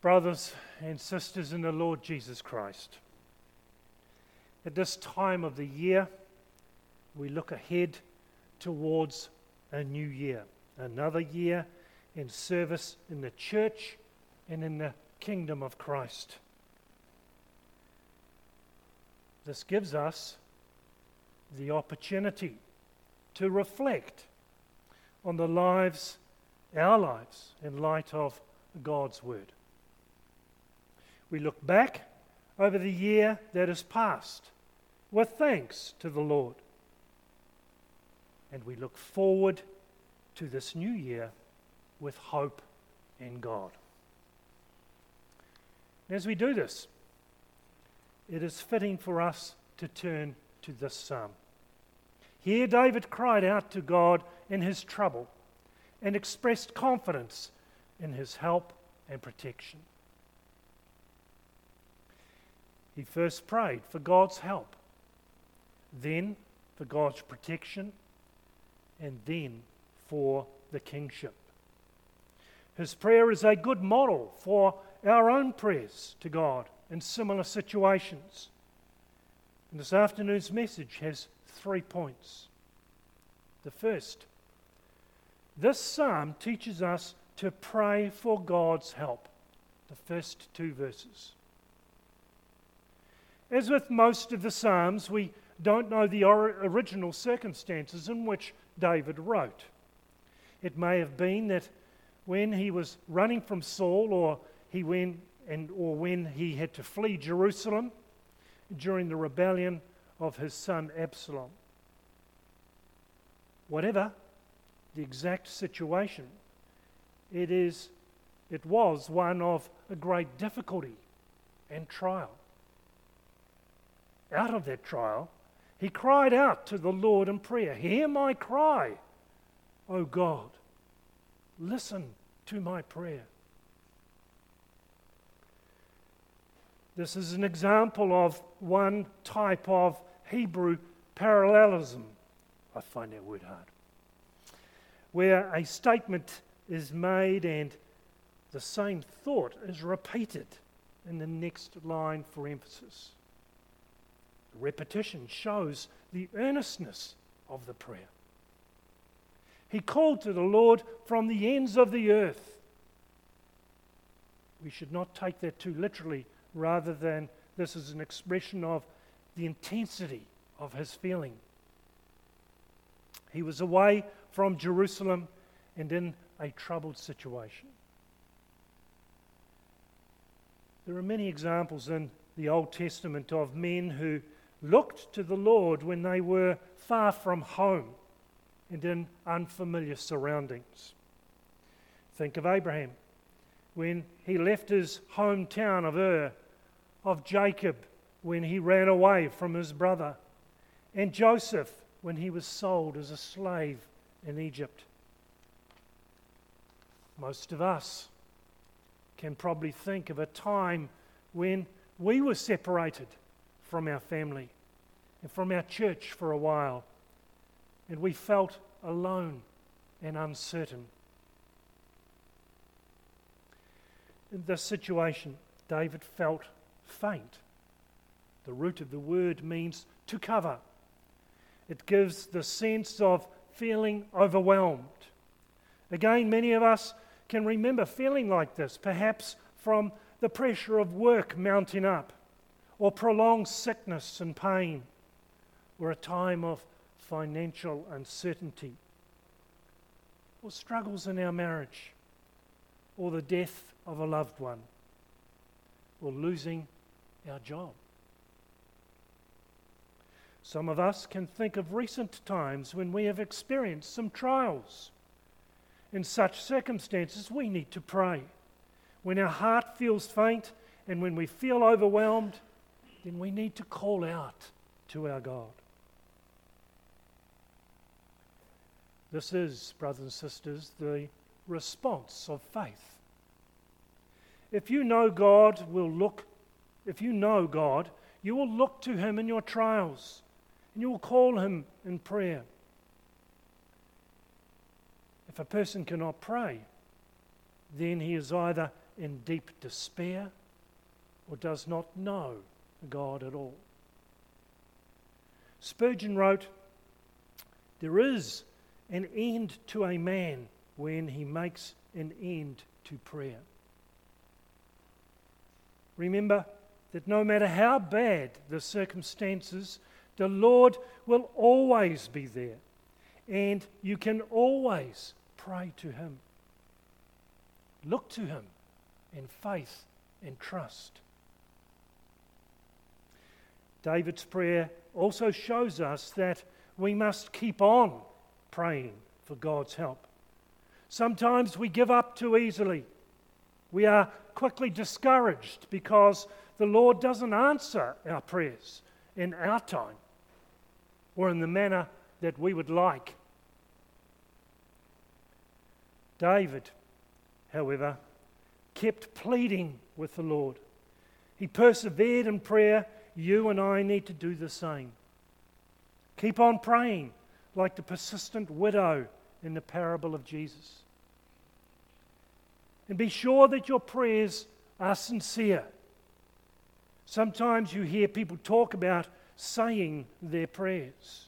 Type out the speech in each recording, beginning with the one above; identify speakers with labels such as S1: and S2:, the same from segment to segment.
S1: Brothers and sisters in the Lord Jesus Christ, at this time of the year, we look ahead towards a new year, another year in service in the church and in the kingdom of Christ. This gives us the opportunity to reflect on our lives, in light of God's Word. We look back over the year that has passed with thanks to the Lord. And we look forward to this new year with hope in God. As we do this, it is fitting for us to turn to this psalm. Here David cried out to God in his trouble and expressed confidence in his help and protection. He first prayed for God's help, then for God's protection, and then for the kingship. His prayer is a good model for our own prayers to God in similar situations. And this afternoon's message has 3 points. The first, this psalm teaches us to pray for God's help. The first 2 verses. As with most of the Psalms, we don't know the original circumstances in which David wrote. It may have been that when he was running from Saul, or when he had to flee Jerusalem during the rebellion of his son Absalom. Whatever the exact situation, it was one of a great difficulty and trial. Out of that trial, he cried out to the Lord in prayer, "Hear my cry, O God. Listen to my prayer." This is an example of one type of Hebrew parallelism. I find that word hard. Where a statement is made and the same thought is repeated in the next line for emphasis. Repetition shows the earnestness of the prayer. He called to the Lord from the ends of the earth. We should not take that too literally, rather than this is an expression of the intensity of his feeling. He was away from Jerusalem and in a troubled situation. There are many examples in the Old Testament of men who looked to the Lord when they were far from home and in unfamiliar surroundings. Think of Abraham when he left his hometown of Ur, of Jacob when he ran away from his brother, and Joseph when he was sold as a slave in Egypt. Most of us can probably think of a time when we were separated from our family and from our church for a while, and we felt alone and uncertain. In this situation, David felt faint. The root of the word means to cover. It gives the sense of feeling overwhelmed. Again, many of us can remember feeling like this, perhaps from the pressure of work mounting up, or prolonged sickness and pain, or a time of financial uncertainty, or struggles in our marriage, or the death of a loved one, or losing our job. Some of us can think of recent times when we have experienced some trials. In such circumstances, we need to pray. When our heart feels faint and when we feel overwhelmed, then we need to call out to our God. This is, brothers and sisters, the response of faith. If you know God, you will look to Him in your trials, and you will call Him in prayer. If a person cannot pray, then he is either in deep despair or does not know God at all. Spurgeon wrote, "There is an end to a man when he makes an end to prayer." Remember that no matter how bad the circumstances, the Lord will always be there, and you can always pray to Him. Look to Him in faith and trust. David's prayer also shows us that we must keep on praying for God's help. Sometimes we give up too easily. We are quickly discouraged because the Lord doesn't answer our prayers in our time or in the manner that we would like. David, however, kept pleading with the Lord. He persevered in prayer. You and I need to do the same. Keep on praying like the persistent widow in the parable of Jesus. And be sure that your prayers are sincere. Sometimes you hear people talk about saying their prayers.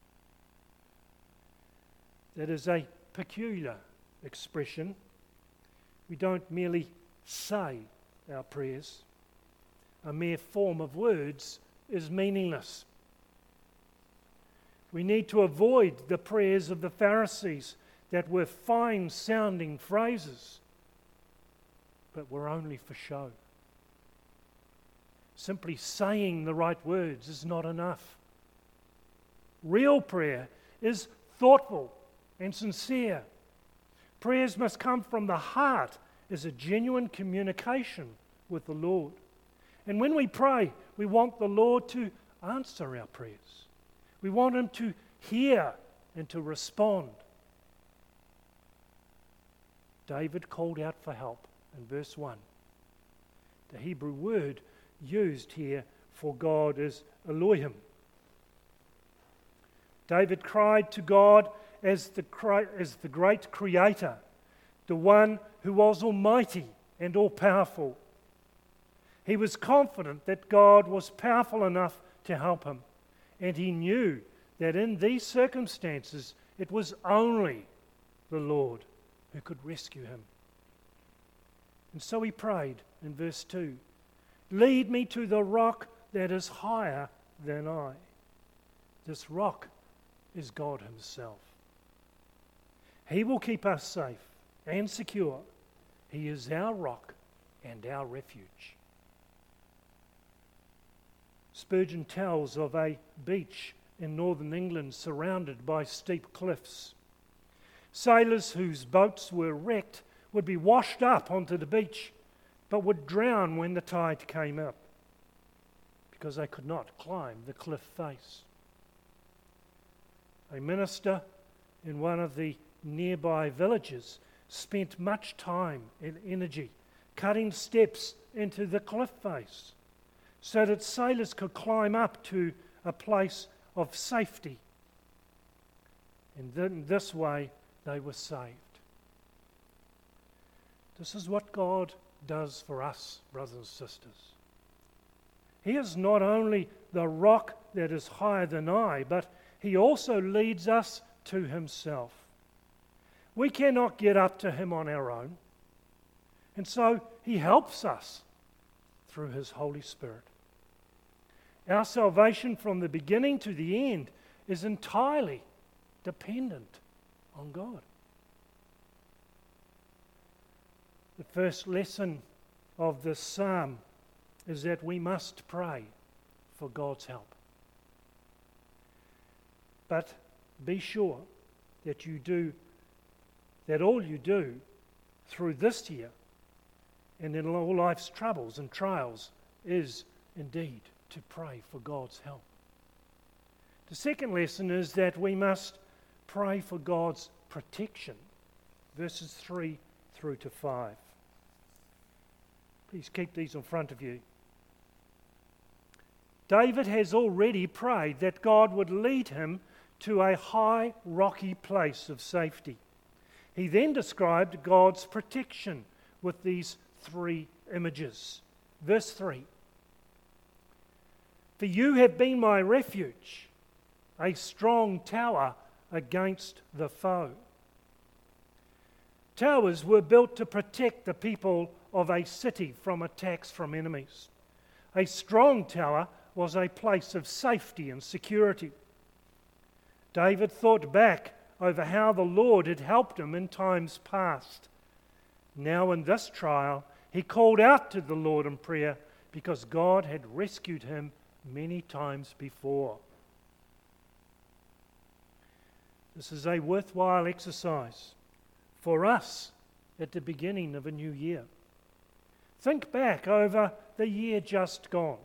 S1: That is a peculiar expression. We don't merely say our prayers. A mere form of words is meaningless. We need to avoid the prayers of the Pharisees that were fine-sounding phrases, but were only for show. Simply saying the right words is not enough. Real prayer is thoughtful and sincere. Prayers must come from the heart as a genuine communication with the Lord. And when we pray, we want the Lord to answer our prayers. We want Him to hear and to respond. David called out for help in verse 1. The Hebrew word used here for God is Elohim. David cried to God as the great Creator, the one who was almighty and all-powerful. He was confident that God was powerful enough to help him, and he knew that in these circumstances it was only the Lord who could rescue him. And so he prayed in verse 2, "Lead me to the rock that is higher than I." This rock is God Himself. He will keep us safe and secure. He is our rock and our refuge. Spurgeon tells of a beach in northern England surrounded by steep cliffs. Sailors whose boats were wrecked would be washed up onto the beach, but would drown when the tide came up because they could not climb the cliff face. A minister in one of the nearby villages spent much time and energy cutting steps into the cliff face so that sailors could climb up to a place of safety. And in this way, they were saved. This is what God does for us, brothers and sisters. He is not only the rock that is higher than I, but He also leads us to Himself. We cannot get up to Him on our own, and so He helps us through His Holy Spirit. Our salvation from the beginning to the end is entirely dependent on God. The first lesson of this psalm is that we must pray for God's help. But be sure that all you do through this year and in all life's troubles and trials is indeed to pray for God's help. The second lesson is that we must pray for God's protection. Verses 3 through to 5. Please keep these in front of you. David has already prayed that God would lead him to a high, rocky place of safety. He then described God's protection with these three images. Verse 3. For you have been my refuge, a strong tower against the foe. Towers were built to protect the people of a city from attacks from enemies. A strong tower was a place of safety and security. David thought back over how the Lord had helped him in times past. Now in this trial, he called out to the Lord in prayer because God had rescued him many times before. This is a worthwhile exercise for us at the beginning of a new year. Think back over the year just gone.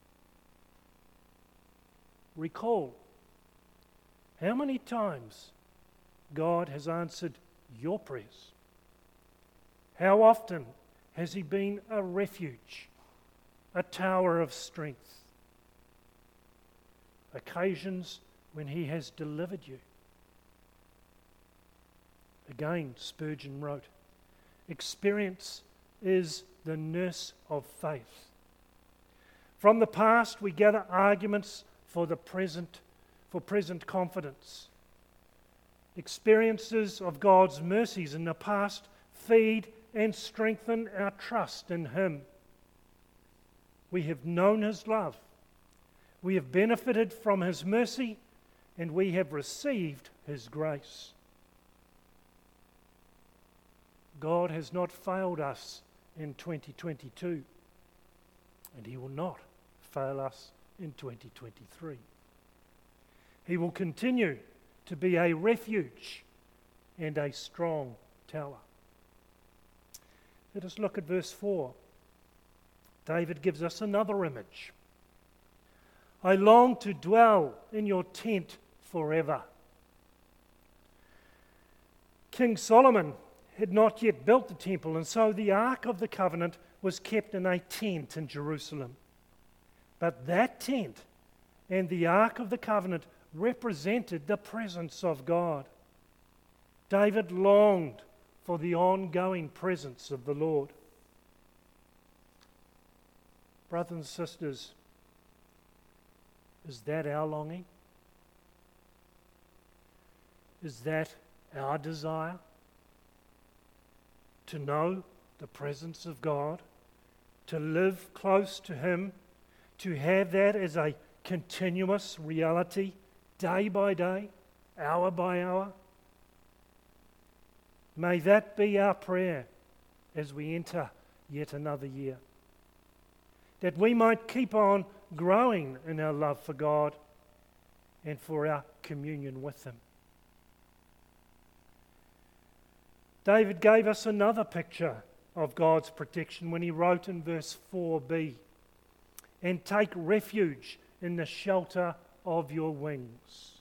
S1: Recall how many times God has answered your prayers. How often has He been a refuge, a tower of strength? Occasions when He has delivered you. Again, Spurgeon wrote, experience is the nurse of faith. From the past we gather arguments for present confidence. Experiences of God's mercies in the past feed and strengthen our trust in Him. We have known His love. We have benefited from His mercy, and we have received His grace. God has not failed us in 2022, and He will not fail us in 2023. He will continue to be a refuge and a strong tower. Let us look at verse 4. David gives us another image. I long to dwell in your tent forever. King Solomon had not yet built the temple, and so the Ark of the Covenant was kept in a tent in Jerusalem. But that tent and the Ark of the Covenant represented the presence of God. David longed for the ongoing presence of the Lord. Brothers and sisters, is that our longing? Is that our desire? To know the presence of God, to live close to Him, to have that as a continuous reality, day by day, hour by hour. May that be our prayer as we enter yet another year. That we might keep on growing in our love for God and for our communion with Him. David gave us another picture of God's protection when he wrote in verse 4b, and take refuge in the shelter of your wings.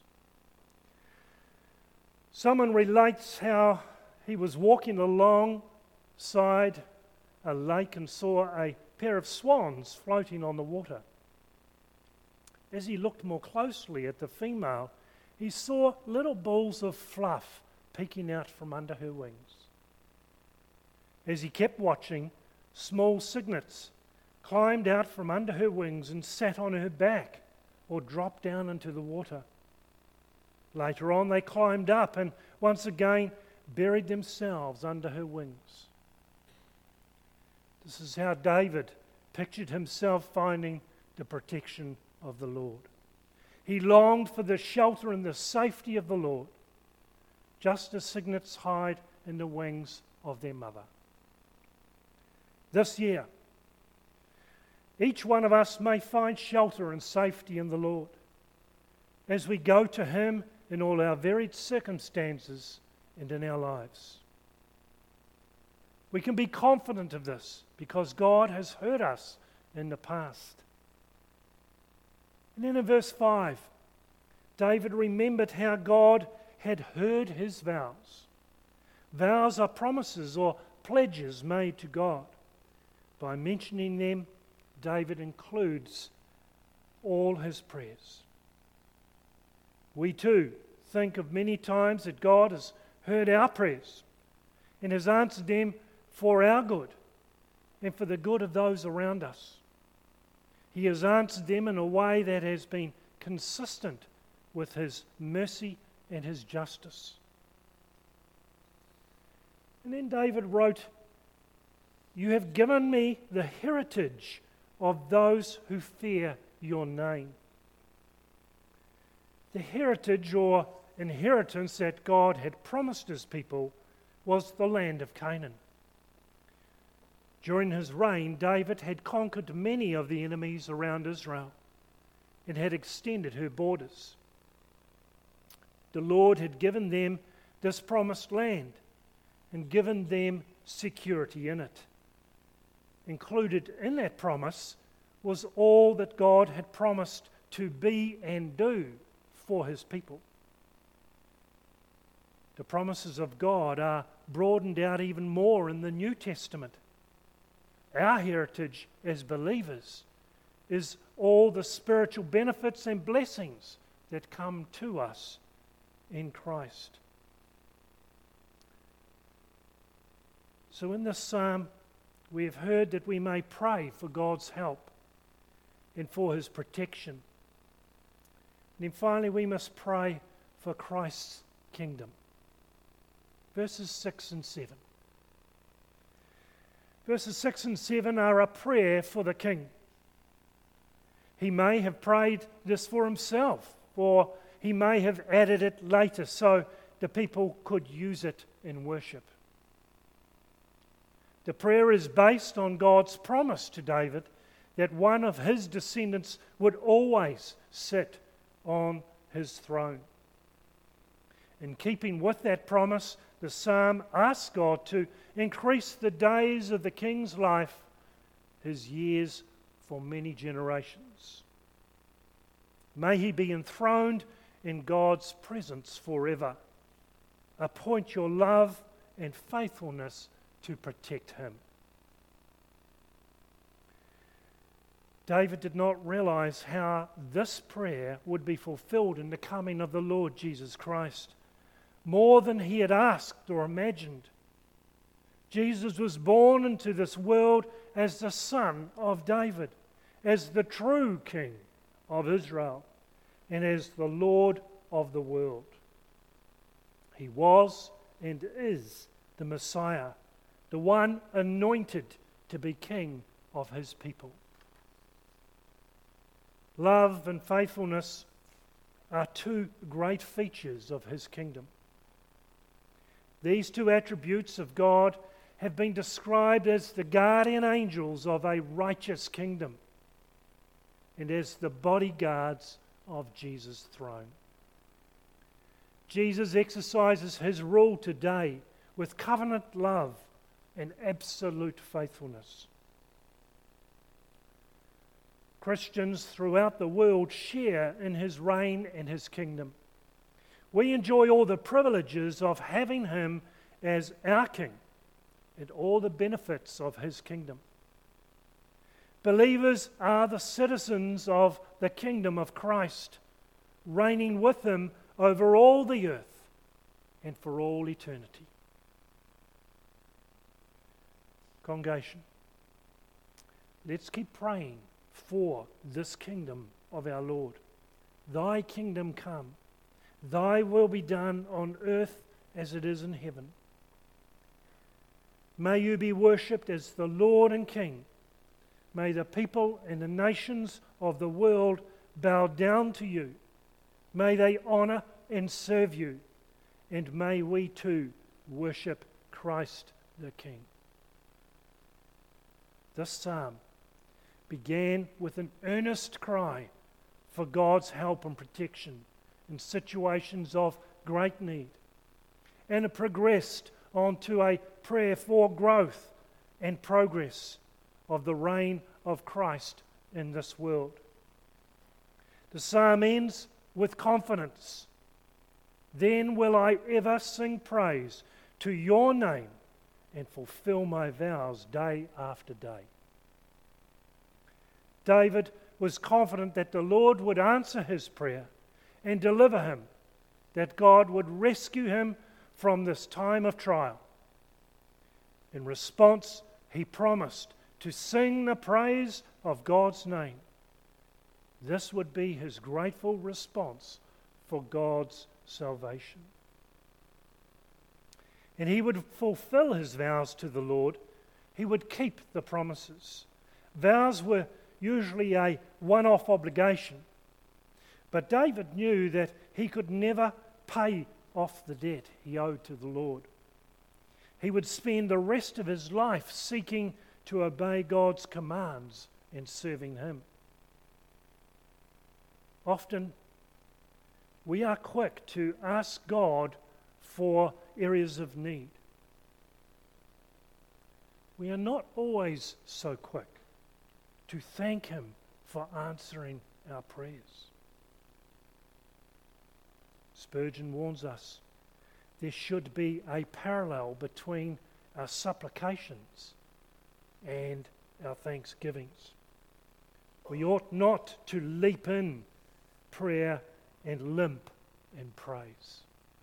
S1: Someone relates how he was walking alongside a lake and saw a pair of swans floating on the water. As he looked more closely at the female, he saw little balls of fluff peeking out from under her wings. As he kept watching, small cygnets climbed out from under her wings and sat on her back or dropped down into the water. Later on, they climbed up and once again buried themselves under her wings. This is how David pictured himself finding the protection of the Lord. He longed for the shelter and the safety of the Lord, just as cygnets hide in the wings of their mother. This year, each one of us may find shelter and safety in the Lord as we go to Him in all our varied circumstances and in our lives. We can be confident of this because God has heard us in the past. And then in verse 5, David remembered how God had heard his vows. Vows are promises or pledges made to God. By mentioning them, David includes all his prayers. We too think of many times that God has heard our prayers and has answered them for our good, and for the good of those around us. He has answered them in a way that has been consistent with His mercy and His justice. And then David wrote, "You have given me the heritage of those who fear your name." The heritage or inheritance that God had promised His people was the land of Canaan. During his reign, David had conquered many of the enemies around Israel and had extended her borders. The Lord had given them this promised land and given them security in it. Included in that promise was all that God had promised to be and do for His people. The promises of God are broadened out even more in the New Testament. Our heritage as believers is all the spiritual benefits and blessings that come to us in Christ. So in this psalm, we have heard that we may pray for God's help and for His protection. And then finally, we must pray for Christ's kingdom. Verses 6 and 7. Verses 6 and 7 are a prayer for the king. He may have prayed this for himself, or he may have added it later so the people could use it in worship. The prayer is based on God's promise to David that one of his descendants would always sit on his throne. In keeping with that promise, the psalm asks God to increase the days of the king's life, his years for many generations. May he be enthroned in God's presence forever. Appoint your love and faithfulness to protect him. David did not realize how this prayer would be fulfilled in the coming of the Lord Jesus Christ, more than he had asked or imagined. Jesus was born into this world as the son of David, as the true king of Israel, and as the Lord of the world. He was and is the Messiah, the one anointed to be king of his people. Love and faithfulness are two great features of his kingdom. These two attributes of God have been described as the guardian angels of a righteous kingdom and as the bodyguards of Jesus' throne. Jesus exercises his rule today with covenant love and absolute faithfulness. Christians throughout the world share in his reign and his kingdom. We enjoy all the privileges of having him as our king and all the benefits of his kingdom. Believers are the citizens of the kingdom of Christ, reigning with him over all the earth and for all eternity. Congregation, let's keep praying for this kingdom of our Lord. Thy kingdom come, thy will be done on earth as it is in heaven. May you be worshipped as the Lord and King. May the people and the nations of the world bow down to you. May they honor and serve you. And may we too worship Christ the King. This psalm began with an earnest cry for God's help and protection in situations of great need. And it progressed onto a prayer for growth and progress of the reign of Christ in this world. The psalm ends with confidence. Then will I ever sing praise to your name and fulfill my vows day after day. David was confident that the Lord would answer his prayer and deliver him, that God would rescue him from this time of trial. In response, he promised to sing the praise of God's name. This would be his grateful response for God's salvation. And he would fulfill his vows to the Lord. He would keep the promises. Vows were usually a one-off obligation. But David knew that he could never pay off the debt he owed to the Lord. He would spend the rest of his life seeking to obey God's commands and serving him. Often, we are quick to ask God for areas of need. We are not always so quick to thank him for answering our prayers. Spurgeon warns us there should be a parallel between our supplications and our thanksgivings. We ought not to leap in prayer and limp in praise.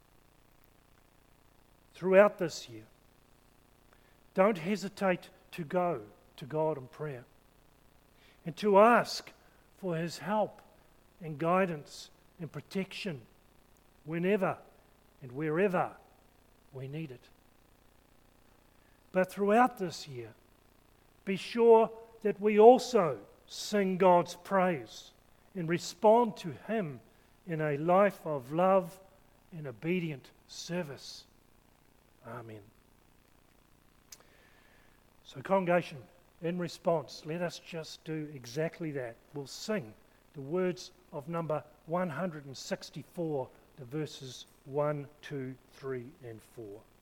S1: Throughout this year, don't hesitate to go to God in prayer and to ask for his help and guidance and protection whenever and wherever we need it. But throughout this year, be sure that we also sing God's praise and respond to him in a life of love and obedient service. Amen. So, congregation, in response, let us just do exactly that. We'll sing the words of number 164, the verses 1, 2, 3, and 4.